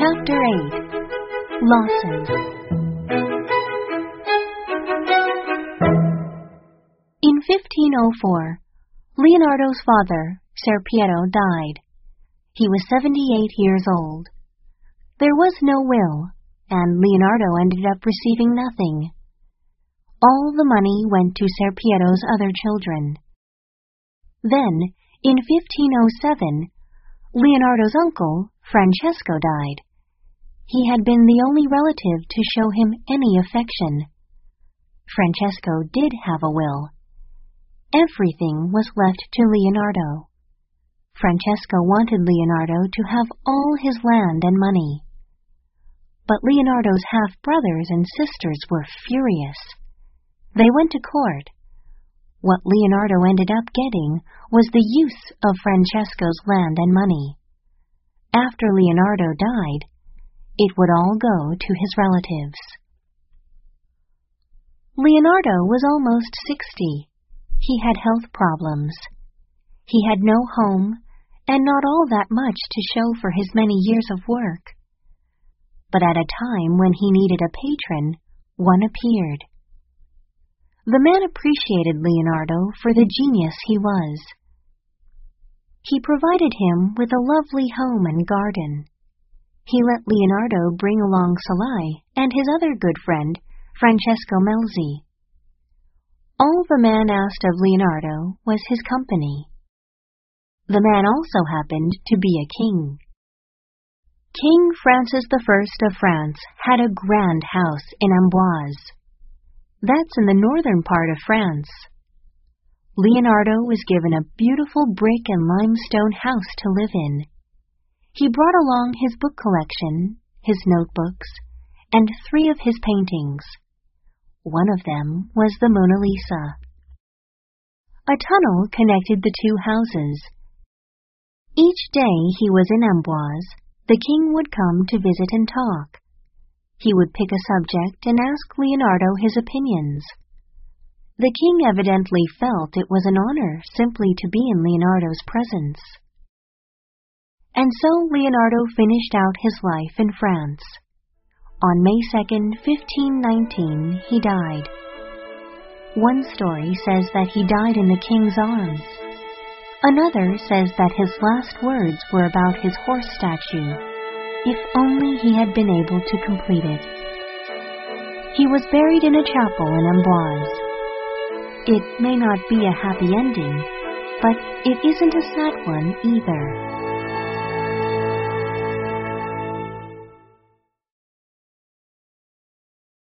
Chapter 8. Losses. In 1504, Leonardo's father, Ser Piero, died. He was 78 years old. There was no will, and Leonardo ended up receiving nothing. All the money went to Ser Piero's other children. Then, in 1507, Leonardo's uncle, Francesco, died. He had been the only relative to show him any affection. Francesco did have a will. Everything was left to Leonardo. Francesco wanted Leonardo to have all his land and money. But Leonardo's half-brothers and sisters were furious. They went to court. What Leonardo ended up getting was the use of Francesco's land and money. After Leonardo died, it would all go to his relatives. Leonardo was almost 60. He had health problems. He had no home and not all that much to show for his many years of work. But at a time when he needed a patron, one appeared. The man appreciated Leonardo for the genius he was. He provided him with a lovely home and garden. He let Leonardo bring along Salai and his other good friend, Francesco Melzi. All the man asked of Leonardo was his company. The man also happened to be a king. King Francis I of France had a grand house in Amboise. That's in the northern part of France. Leonardo was given a beautiful brick and limestone house to live in. He brought along his book collection, his notebooks, and 3 of his paintings. One of them was the Mona Lisa. A tunnel connected the 2 houses. Each day he was in Amboise, the king would come to visit and talk. He would pick a subject and ask Leonardo his opinions. The king evidently felt it was an honor simply to be in Leonardo's presence. And so Leonardo finished out his life in France. On May 2nd, 1519, he died. One story says that he died in the king's arms. Another says that his last words were about his horse statue. If only he had been able to complete it. He was buried in a chapel in Amboise. It may not be a happy ending, but it isn't a sad one either.